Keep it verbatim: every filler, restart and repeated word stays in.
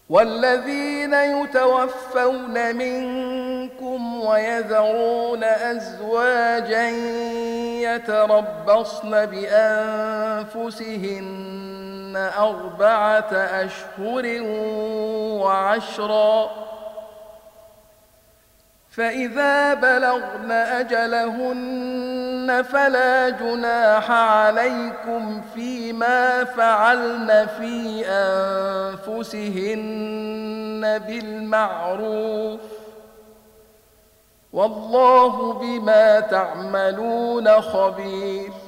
والذين يتوفون منكم ويذرون أزواجا يتربصن بأنفسهن أربعة أشهر وعشرا، فإذا بلغن أجلهن فلا جناح عليكم فيما فعلن في أنفسهن بالمعروف، والله بما تعملون خبير.